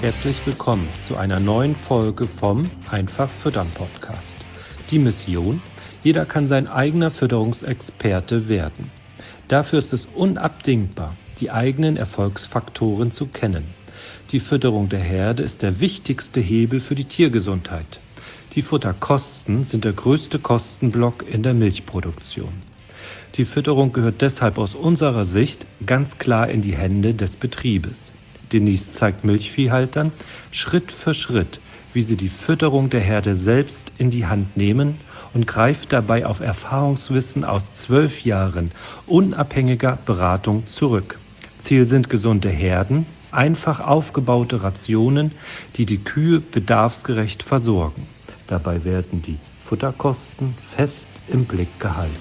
Herzlich willkommen zu einer neuen Folge vom Einfach Füttern Podcast. Die Mission: Jeder kann sein eigener Fütterungsexperte werden. Dafür ist es unabdingbar, die eigenen Erfolgsfaktoren zu kennen. Die Fütterung der Herde ist der wichtigste Hebel für die Tiergesundheit. Die Futterkosten sind der größte Kostenblock in der Milchproduktion. Die Fütterung gehört deshalb aus unserer Sicht ganz klar in die Hände des Betriebes. Denise zeigt Milchviehhaltern Schritt für Schritt, wie sie die Fütterung der Herde selbst in die Hand nehmen und greift dabei auf Erfahrungswissen aus 12 Jahren unabhängiger Beratung zurück. Ziel sind gesunde Herden, einfach aufgebaute Rationen, die die Kühe bedarfsgerecht versorgen. Dabei werden die Futterkosten fest im Blick gehalten.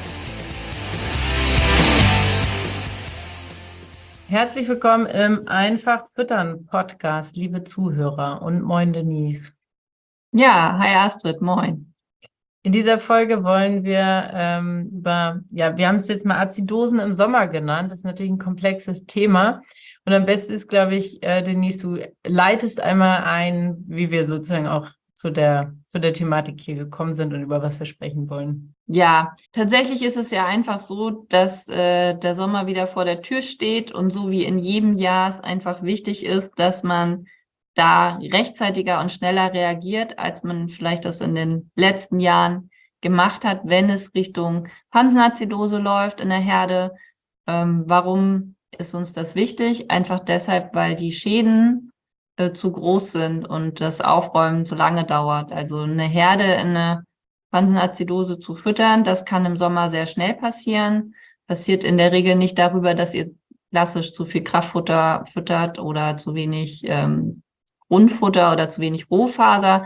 Herzlich willkommen im Einfach Füttern Podcast, liebe Zuhörer, und moin Denise. Ja, hi Astrid, moin. In dieser Folge wollen wir wir haben es jetzt mal Azidosen im Sommer genannt. Das ist natürlich ein komplexes Thema. Und am besten ist, glaube ich, Denise, du leitest einmal ein, wie wir sozusagen auch zu der Thematik hier gekommen sind und über was wir sprechen wollen. Ja, tatsächlich ist es ja einfach so, dass der Sommer wieder vor der Tür steht und so wie in jedem Jahr es einfach wichtig ist, dass man da rechtzeitiger und schneller reagiert, als man vielleicht das in den letzten Jahren gemacht hat, wenn es Richtung Pansenazidose läuft in der Herde. Warum ist uns das wichtig? Einfach deshalb, weil die Schäden zu groß sind und das Aufräumen zu lange dauert. Also eine Herde in eine Pansenazidose zu füttern, das kann im Sommer sehr schnell passieren. Passiert in der Regel nicht darüber, dass ihr klassisch zu viel Kraftfutter füttert oder zu wenig Grundfutter oder zu wenig Rohfaser,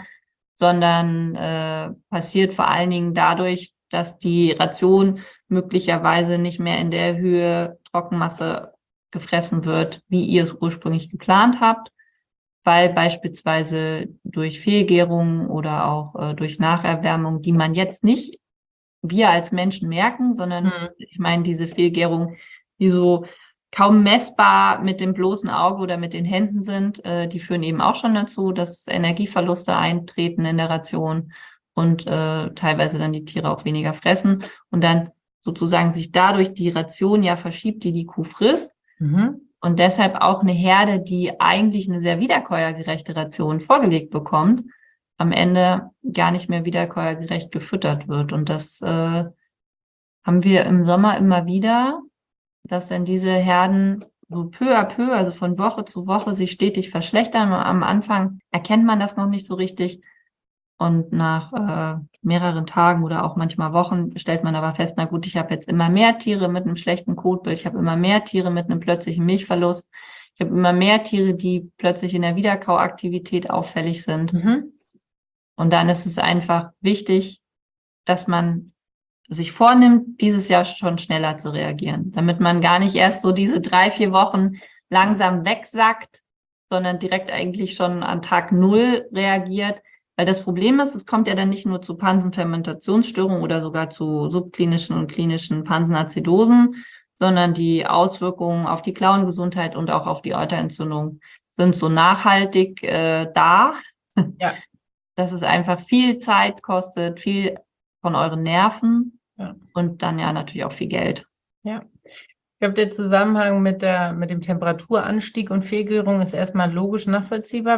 sondern passiert vor allen Dingen dadurch, dass die Ration möglicherweise nicht mehr in der Höhe Trockenmasse gefressen wird, wie ihr es ursprünglich geplant habt, weil beispielsweise durch Fehlgärung oder auch durch Nacherwärmung, die man jetzt nicht wir als Menschen merken, sondern ich meine diese Fehlgärung, die so kaum messbar mit dem bloßen Auge oder mit den Händen sind, die führen eben auch schon dazu, dass Energieverluste eintreten in der Ration und teilweise dann die Tiere auch weniger fressen und dann sozusagen sich dadurch die Ration ja verschiebt, die die Kuh frisst. Und deshalb auch eine Herde, die eigentlich eine sehr wiederkäuergerechte Ration vorgelegt bekommt, am Ende gar nicht mehr wiederkäuergerecht gefüttert wird. Und das haben wir im Sommer immer wieder, dass dann diese Herden so peu à peu, also von Woche zu Woche, sich stetig verschlechtern. Und am Anfang erkennt man das noch nicht so richtig. Und nach mehreren Tagen oder auch manchmal Wochen stellt man aber fest, na gut, ich habe jetzt immer mehr Tiere mit einem schlechten Kotbild, ich habe immer mehr Tiere mit einem plötzlichen Milchverlust, ich habe immer mehr Tiere, die plötzlich in der Wiederkauaktivität auffällig sind. Und dann ist es einfach wichtig, dass man sich vornimmt, dieses Jahr schon schneller zu reagieren, damit man gar nicht erst so diese 3-4 Wochen langsam wegsackt, sondern direkt eigentlich schon an Tag 0 reagiert. Weil das Problem ist, es kommt ja dann nicht nur zu Pansenfermentationsstörungen oder sogar zu subklinischen und klinischen Pansenazidosen, sondern die Auswirkungen auf die Klauengesundheit und auch auf die Euterentzündung sind so nachhaltig da, dass es einfach viel Zeit kostet, viel von euren Nerven und dann ja natürlich auch viel Geld. Ja. Ich glaube, der Zusammenhang mit dem Temperaturanstieg und Fehlgärung ist erstmal logisch nachvollziehbar.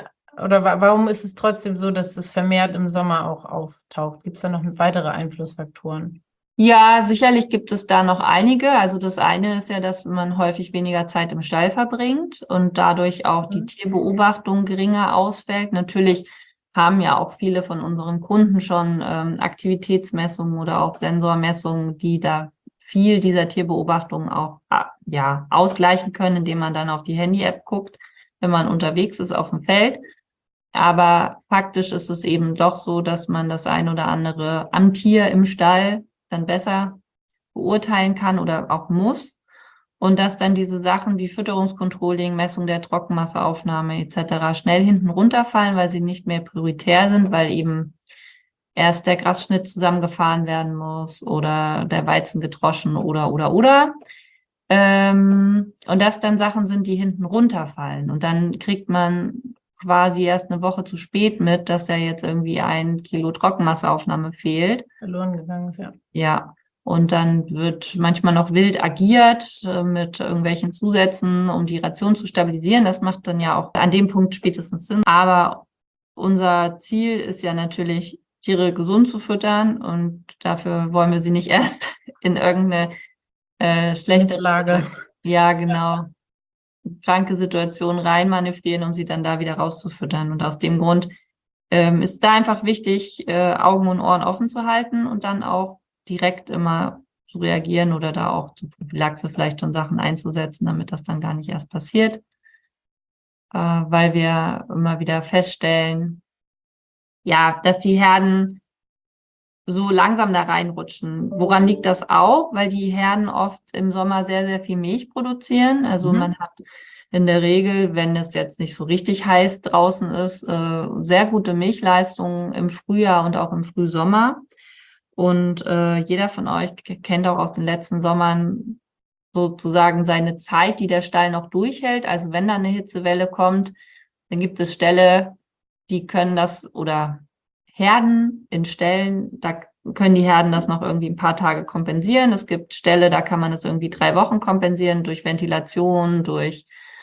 Warum ist es trotzdem so, dass das vermehrt im Sommer auch auftaucht? Gibt es da noch weitere Einflussfaktoren? Ja, sicherlich gibt es da noch einige. Also das eine ist ja, dass man häufig weniger Zeit im Stall verbringt und dadurch auch die Tierbeobachtung geringer ausfällt. Natürlich haben ja auch viele von unseren Kunden schon Aktivitätsmessungen oder auch Sensormessungen, die da viel dieser Tierbeobachtung auch ausgleichen können, indem man dann auf die Handy-App guckt, wenn man unterwegs ist auf dem Feld. Aber faktisch ist es eben doch so, dass man das ein oder andere am Tier im Stall dann besser beurteilen kann oder auch muss. Und dass dann diese Sachen wie Fütterungscontrolling, Messung der Trockenmasseaufnahme etc. schnell hinten runterfallen, weil sie nicht mehr prioritär sind, weil eben erst der Grasschnitt zusammengefahren werden muss oder der Weizen gedroschen oder. Und das dann Sachen sind, die hinten runterfallen. Und dann kriegt man quasi erst eine Woche zu spät mit, dass da jetzt irgendwie 1 Kilo Trockenmasseaufnahme fehlt. Verloren gegangen ist, ja. Ja, und dann wird manchmal noch wild agiert mit irgendwelchen Zusätzen, um die Ration zu stabilisieren. Das macht dann ja auch an dem Punkt spätestens Sinn. Aber unser Ziel ist ja natürlich, Tiere gesund zu füttern, und dafür wollen wir sie nicht erst in irgendeine schlechte Lage. Ja, genau. Kranke Situation reinmanövrieren, um sie dann da wieder rauszufüttern. Und aus dem Grund ist da einfach wichtig, Augen und Ohren offen zu halten und dann auch direkt immer zu reagieren oder da auch zur Prophylaxe vielleicht schon Sachen einzusetzen, damit das dann gar nicht erst passiert. Weil wir immer wieder feststellen, ja, dass die Herden so langsam da reinrutschen. Woran liegt das auch? Weil die Herden oft im Sommer sehr, sehr viel Milch produzieren. Also man hat in der Regel, wenn es jetzt nicht so richtig heiß draußen ist, sehr gute Milchleistungen im Frühjahr und auch im Frühsommer. Und jeder von euch kennt auch aus den letzten Sommern sozusagen seine Zeit, die der Stall noch durchhält. Also wenn da eine Hitzewelle kommt, dann gibt es Ställe, die können das, oder Herden in Ställen, da können die Herden das noch irgendwie ein paar Tage kompensieren. Es gibt Ställe, da kann man es irgendwie 3 Wochen kompensieren durch Ventilation, durch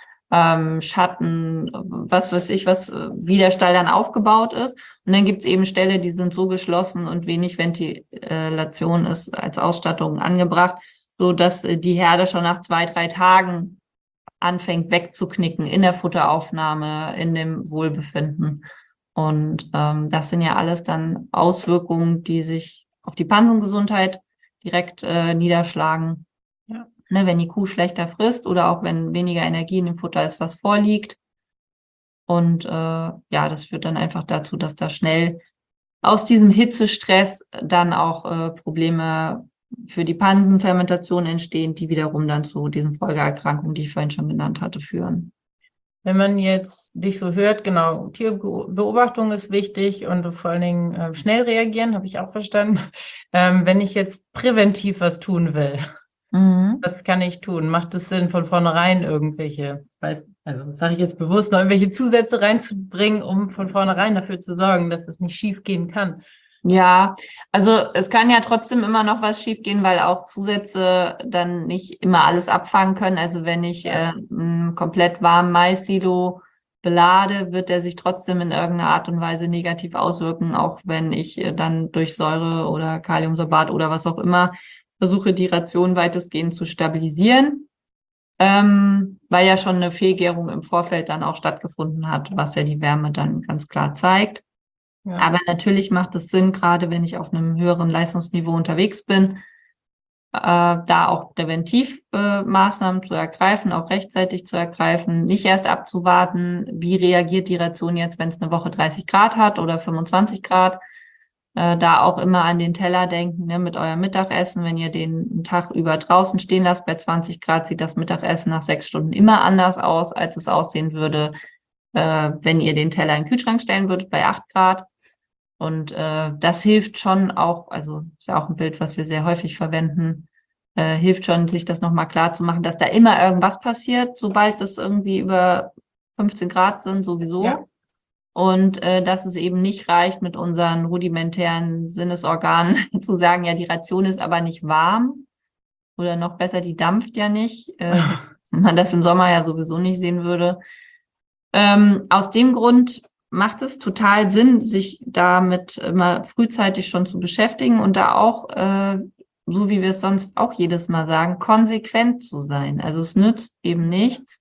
Schatten, was weiß ich, wie der Stall dann aufgebaut ist. Und dann gibt es eben Ställe, die sind so geschlossen und wenig Ventilation ist als Ausstattung angebracht, so dass die Herde schon nach 2, 3 Tagen anfängt wegzuknicken in der Futteraufnahme, in dem Wohlbefinden. Und das sind ja alles dann Auswirkungen, die sich auf die Pansengesundheit direkt niederschlagen. Ja. Ne, wenn die Kuh schlechter frisst oder auch wenn weniger Energie in dem Futter ist, was vorliegt. Und ja, das führt dann einfach dazu, dass da schnell aus diesem Hitzestress dann auch Probleme für die Pansenfermentation entstehen, die wiederum dann zu diesen Folgeerkrankungen, die ich vorhin schon genannt hatte, führen. Wenn man jetzt dich so hört, genau, Tierbeobachtung ist wichtig und vor allen Dingen schnell reagieren, habe ich auch verstanden. Wenn ich jetzt präventiv was tun will, was kann ich tun? Macht es Sinn, von vornherein irgendwelche, also sage ich jetzt bewusst, noch irgendwelche Zusätze reinzubringen, um von vornherein dafür zu sorgen, dass es nicht schief gehen kann? Ja, also es kann ja trotzdem immer noch was schiefgehen, weil auch Zusätze dann nicht immer alles abfangen können. Also wenn ich einen komplett warmen Mais-Silo belade, wird der sich trotzdem in irgendeiner Art und Weise negativ auswirken, auch wenn ich dann durch Säure oder Kaliumsorbat oder was auch immer versuche, die Ration weitestgehend zu stabilisieren, weil ja schon eine Fehlgärung im Vorfeld dann auch stattgefunden hat, was ja die Wärme dann ganz klar zeigt. Ja. Aber natürlich macht es Sinn, gerade wenn ich auf einem höheren Leistungsniveau unterwegs bin, da auch präventiv Maßnahmen zu ergreifen, auch rechtzeitig zu ergreifen, nicht erst abzuwarten, wie reagiert die Ration jetzt, wenn es eine Woche 30 Grad hat oder 25 Grad. Da auch immer an den Teller denken, ne, mit eurem Mittagessen. Wenn ihr den Tag über draußen stehen lasst bei 20 Grad, sieht das Mittagessen nach 6 Stunden immer anders aus, als es aussehen würde, wenn ihr den Teller in den Kühlschrank stellen würdet bei 8 Grad. Und das hilft schon auch, also ist ja auch ein Bild, was wir sehr häufig verwenden, hilft schon, sich das nochmal klar zu machen, dass da immer irgendwas passiert, sobald es irgendwie über 15 Grad sind, sowieso. Ja. Und dass es eben nicht reicht, mit unseren rudimentären Sinnesorganen zu sagen, ja, die Ration ist aber nicht warm oder noch besser, die dampft ja nicht, wenn man das im Sommer ja sowieso nicht sehen würde. Aus dem Grund macht es total Sinn, sich damit immer frühzeitig schon zu beschäftigen und da auch, so wie wir es sonst auch jedes Mal sagen, konsequent zu sein. Also es nützt eben nichts,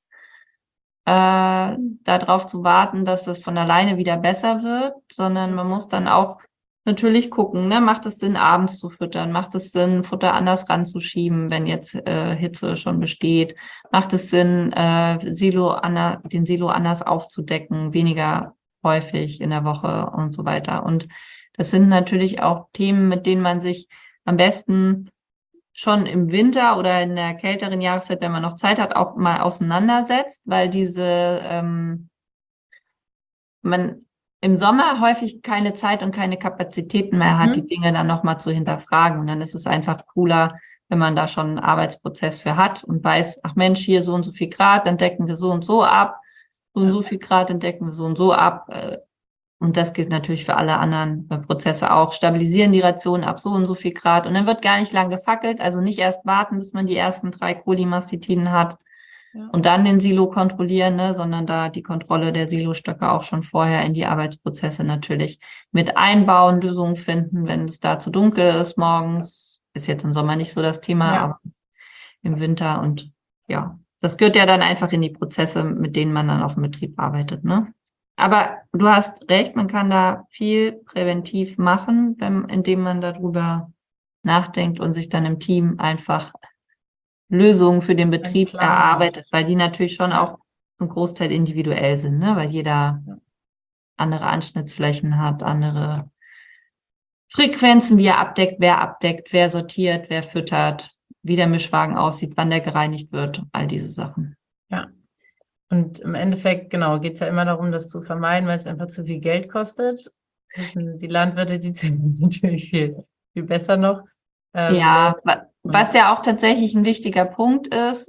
darauf zu warten, dass das von alleine wieder besser wird, sondern man muss dann auch natürlich gucken, ne? Macht es Sinn, abends zu füttern? Macht es Sinn, Futter anders ranzuschieben, wenn jetzt Hitze schon besteht? Macht es Sinn, den Silo anders aufzudecken, weniger häufig in der Woche und so weiter? Und das sind natürlich auch Themen, mit denen man sich am besten schon im Winter oder in der kälteren Jahreszeit, wenn man noch Zeit hat, auch mal auseinandersetzt, weil man im Sommer häufig keine Zeit und keine Kapazitäten mehr hat, die Dinge dann nochmal zu hinterfragen. Und dann ist es einfach cooler, wenn man da schon einen Arbeitsprozess für hat und weiß, ach Mensch, hier so und so viel Grad, dann decken wir so und so ab, so und so viel Grad, dann decken wir so und so ab. Und das gilt natürlich für alle anderen Prozesse auch. Stabilisieren die Ration ab so und so viel Grad. Und dann wird gar nicht lang gefackelt, also nicht erst warten, bis man die ersten 3 Cholimastitiden hat und dann den Silo kontrollieren, ne, sondern da die Kontrolle der Silostöcke auch schon vorher in die Arbeitsprozesse natürlich mit einbauen, Lösungen finden, wenn es da zu dunkel ist morgens. Ist jetzt im Sommer nicht so das Thema, aber im Winter. Und ja, das gehört ja dann einfach in die Prozesse, mit denen man dann auf dem Betrieb arbeitet, ne? Aber du hast recht, man kann da viel präventiv machen, indem man darüber nachdenkt und sich dann im Team einfach Lösungen für den Betrieb erarbeitet, weil die natürlich schon auch zum Großteil individuell sind, ne? Weil jeder andere Anschnittsflächen hat, andere Frequenzen, wie er abdeckt, wer sortiert, wer füttert, wie der Mischwagen aussieht, wann der gereinigt wird, all diese Sachen. Ja. Und im Endeffekt, genau, geht es ja immer darum, das zu vermeiden, weil es einfach zu viel Geld kostet. Die Landwirte, die sind natürlich viel besser noch. Was ja auch tatsächlich ein wichtiger Punkt ist,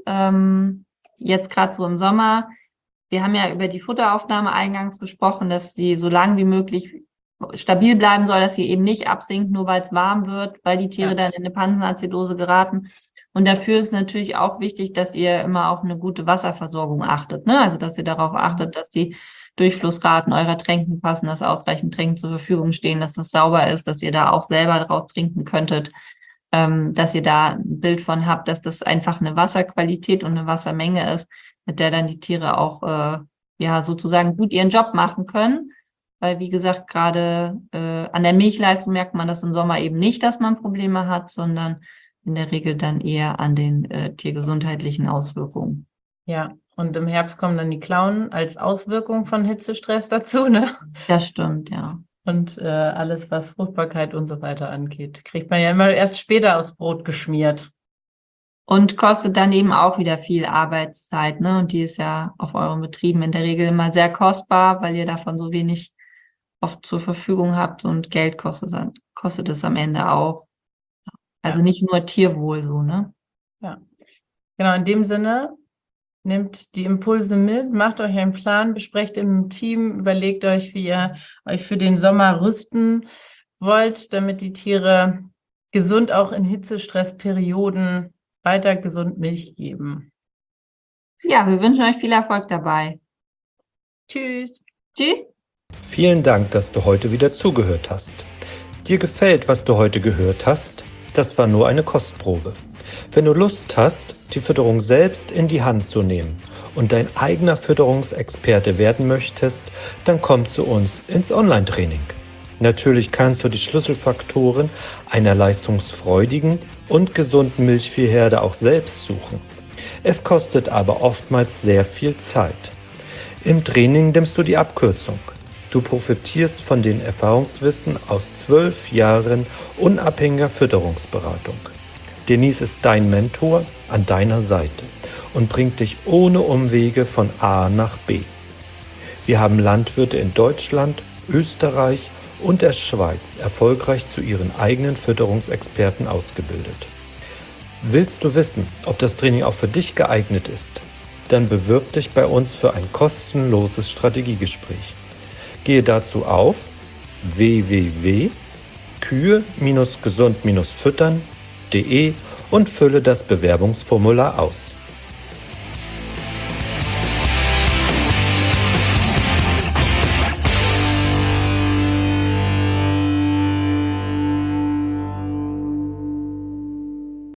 jetzt gerade so im Sommer, wir haben ja über die Futteraufnahme eingangs gesprochen, dass sie so lang wie möglich stabil bleiben soll, dass sie eben nicht absinkt, nur weil es warm wird, weil die Tiere dann in eine Pansenazidose geraten. Und dafür ist natürlich auch wichtig, dass ihr immer auf eine gute Wasserversorgung achtet, ne? Also, dass ihr darauf achtet, dass die Durchflussraten eurer Tränken passen, dass ausreichend Tränken zur Verfügung stehen, dass das sauber ist, dass ihr da auch selber draus trinken könntet, dass ihr da ein Bild von habt, dass das einfach eine Wasserqualität und eine Wassermenge ist, mit der dann die Tiere auch sozusagen gut ihren Job machen können. Weil, wie gesagt, gerade an der Milchleistung merkt man das im Sommer eben nicht, dass man Probleme hat, sondern in der Regel dann eher an den tiergesundheitlichen Auswirkungen. Ja, und im Herbst kommen dann die Klauen als Auswirkung von Hitzestress dazu, ne? Das stimmt, ja. Und alles, was Fruchtbarkeit und so weiter angeht, kriegt man ja immer erst später aufs Brot geschmiert. Und kostet dann eben auch wieder viel Arbeitszeit, ne? Und die ist ja auf euren Betrieben in der Regel immer sehr kostbar, weil ihr davon so wenig oft zur Verfügung habt und Geld kostet es am Ende auch. Also nicht nur Tierwohl so, ne? Ja, genau, in dem Sinne, nehmt die Impulse mit, macht euch einen Plan, besprecht im Team, überlegt euch, wie ihr euch für den Sommer rüsten wollt, damit die Tiere gesund auch in Hitzestressperioden weiter gesund Milch geben. Ja, wir wünschen euch viel Erfolg dabei. Tschüss. Tschüss. Vielen Dank, dass du heute wieder zugehört hast. Dir gefällt, was du heute gehört hast? Das war nur eine Kostprobe. Wenn du Lust hast, die Fütterung selbst in die Hand zu nehmen und dein eigener Fütterungsexperte werden möchtest, dann komm zu uns ins Online-Training. Natürlich kannst du die Schlüsselfaktoren einer leistungsfreudigen und gesunden Milchviehherde auch selbst suchen. Es kostet aber oftmals sehr viel Zeit. Im Training nimmst du die Abkürzung. Du profitierst von den Erfahrungswissen aus 12 Jahren unabhängiger Fütterungsberatung. Denise ist dein Mentor an deiner Seite und bringt dich ohne Umwege von A nach B. Wir haben Landwirte in Deutschland, Österreich und der Schweiz erfolgreich zu ihren eigenen Fütterungsexperten ausgebildet. Willst du wissen, ob das Training auch für dich geeignet ist? Dann bewirb dich bei uns für ein kostenloses Strategiegespräch. Gehe dazu auf www.kühe-gesund-füttern.de und fülle das Bewerbungsformular aus.